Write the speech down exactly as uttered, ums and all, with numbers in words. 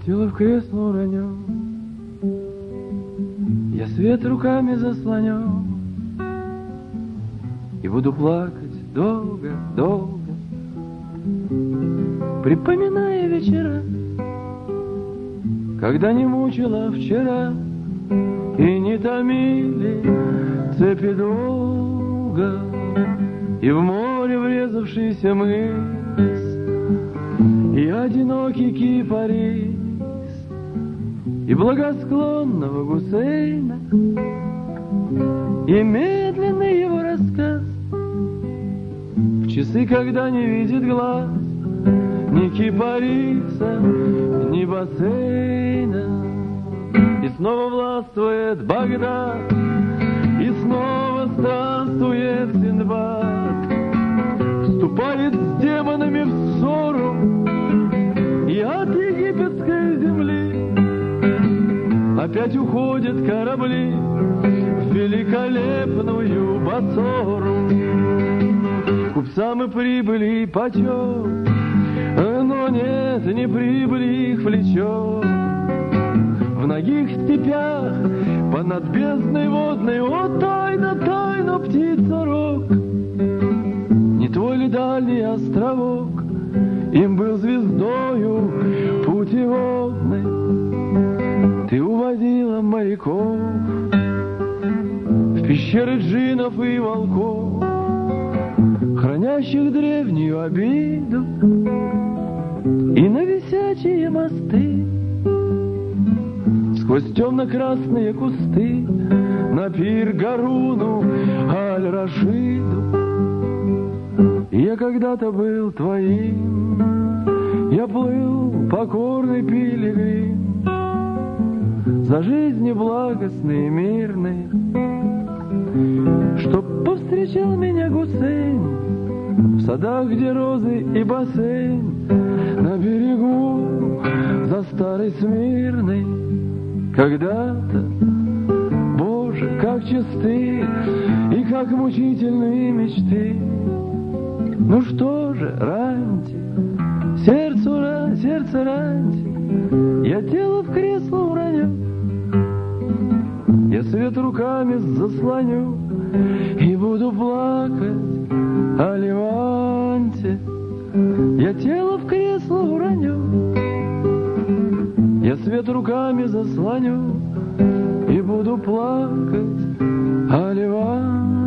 тело в кресло уроню, я свет руками заслоню и буду плакать долго, долго, припоминая вечера, когда не мучила вчера и не томили цепи долго, и в море врезавшийся мыс, и одинокий кипарис, и благосклонного Гусейна, и медленный его рассказ в часы, когда не видит глаз ни кипариса, ни бассейна. И снова властвует Багдад, и снова странствует Синдбад, вступает с демонами в ссору и от египетской земли опять уходят корабли в великолепную Бассору. Купцам и прибыли почет, но нет, не прибыли их влечет. В ногих степях, понад бездной водной, о, тайна, тайна, птица-рог. Не твой ли дальний островок им был звездою путеводной? Ты уводила моряков в пещеры джиннов и волков, хранящих древнюю обиду, и на висячие мосты, сквозь темно-красные кусты, на пир Гаруну Аль-Рашиду. Я когда-то был твоим, я плыл покорный пилигрим, за жизни благостной и мирной, чтоб повстречал меня Гусейн в садах, где розы и бассейн, на берегу за старой Смирной. Когда-то, Боже, как чисты и как мучительные мечты. Ну что же, раньте, сердцу, ра, сердце раньте, я тело в кресло уроню, я свет руками заслоню и буду плакать о Леванте. Я тело в кресло уроню, я свет руками заслоню и буду плакать о Леванте.